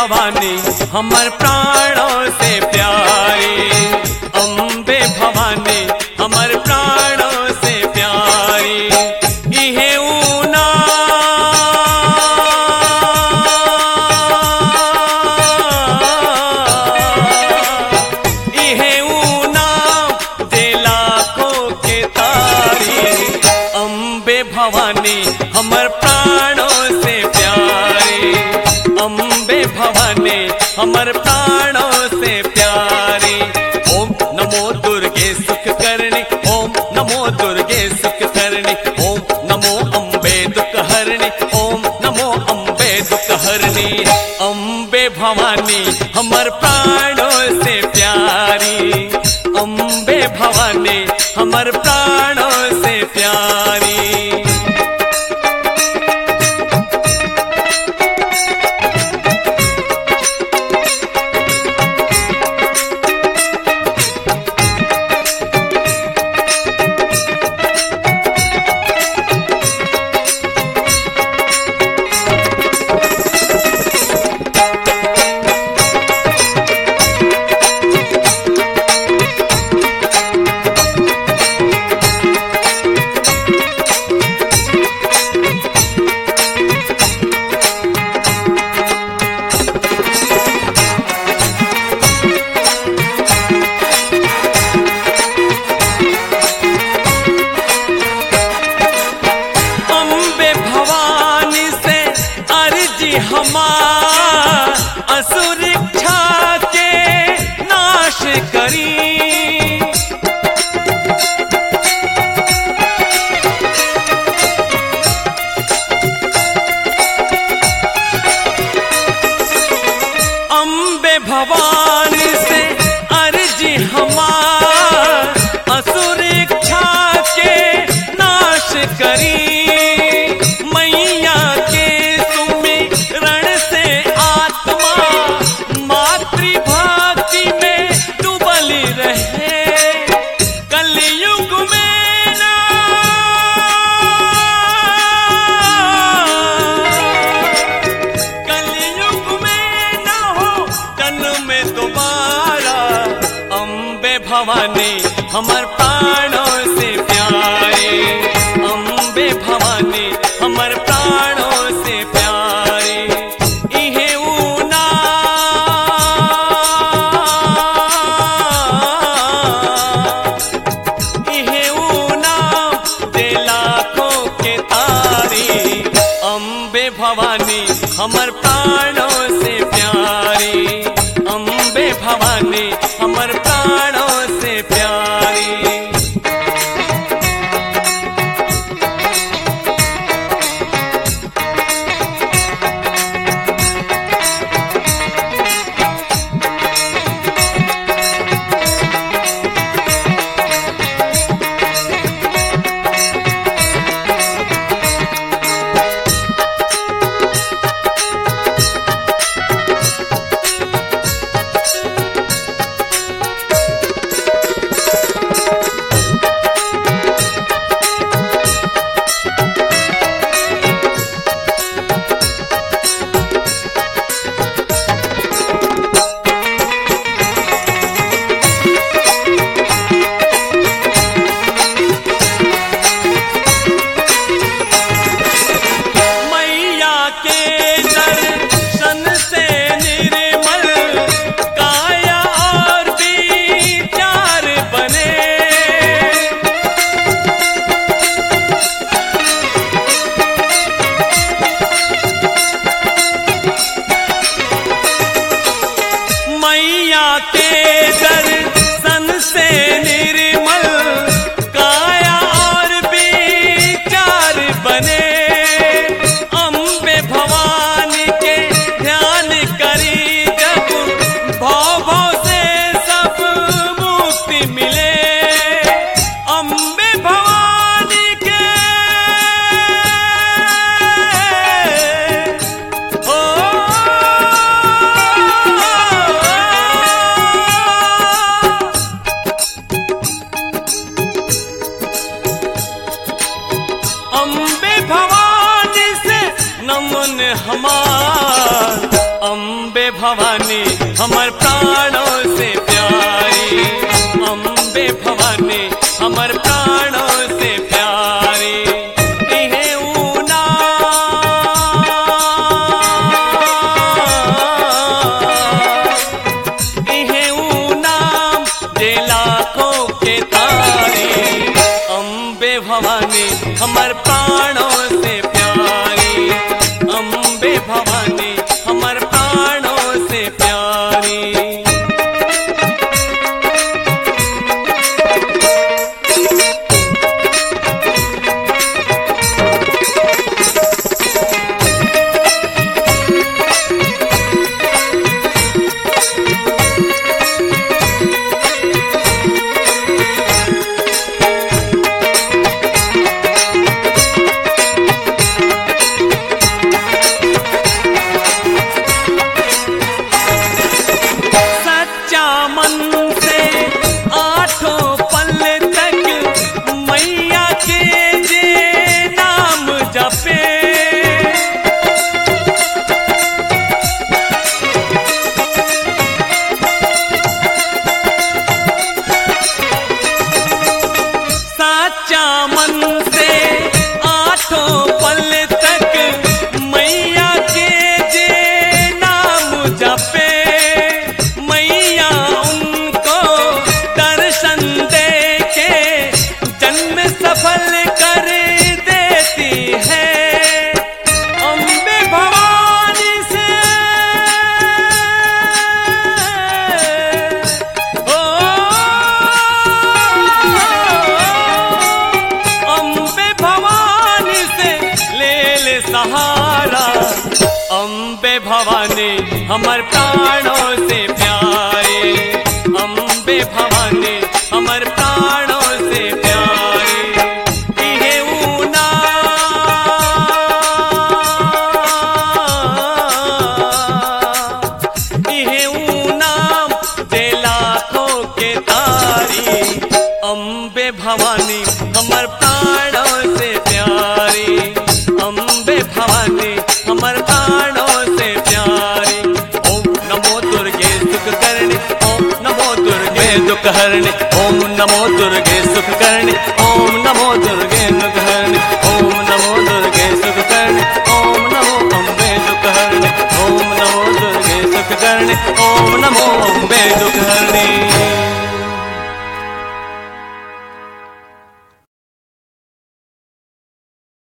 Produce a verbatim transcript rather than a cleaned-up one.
भवानी हमर प्राणों से प्यारी, अम्बे भवानी हमर प्राणों से प्यारी। इहे ऊना इहे ऊना जे लाखों के तारी, अम्बे भवानी हमर प्राणों से प्यारी, अम्बे भवानी हमर प्राणों से प्यारी। ओम नमो दुर्गे सुख करनी, ओम नमो दुर्गे सुख करनी, ओम नमो अम्बे दुख हरणी, ओम नमो अम्बे दुख हरणी। अम्बे भवानी हमर प्राणों से प्यारी, अम्बे भवानी हमर प्राणों से प्यारी। हमार असुर इच्छा के नाश करी, अम्बे भवानी से अर्जी हमार असुर इच्छा के नाश करी। भवानी हमर प्राणों से प्यारी, अम्बे भवानी हमर प्राणों से प्यारी। इहे ऊना इहे ऊना दे लाखों के तारी, अम्बे भवानी हमर प्राणों से प्यारी, अम्बे भवानी हमर प्राणों से प्यारी। के दर्शन से निर्मल काया और विचार बने, अम्बे भवानी के ध्यान करी जब भव भव से सब मुक्ति मिले। अम्बे भवानी के ओ भवानी हमर प्राणों से प्यारी, अम्बे भवानी हमर प्राणों से प्यारी। इहे ऊना इहे ऊना जे लाखों के तारी, अम्बे भवानी हमर प्राणों से प्यारी, अम्बे भवानी हमर प्राणों से प्यारी। सहारा अम्बे भवानी हमर प्राणों से प्यारे, अम्बे भवानी हमर प्राणों से प्यारे। इहे ऊना इहे ऊना जे लाखों के तारी, अम्बे भवानी हमर प्राणों से प्यारी, अम्बे भवानी हमर प्राणों से प्यारी। ओम नमो दुर्गे सुख करणी, ओम नमो दुर्गे दुख हरणी, ओम नमो दुर्गे सुख करणी, ओम नमो दुर्गे दुख हरणी, ओम नमो दुर्गे सुख करणी, ओम नमो अम्बे दुख हरणी, ओम नमो दुर्गे सुख करणी, ओम नमो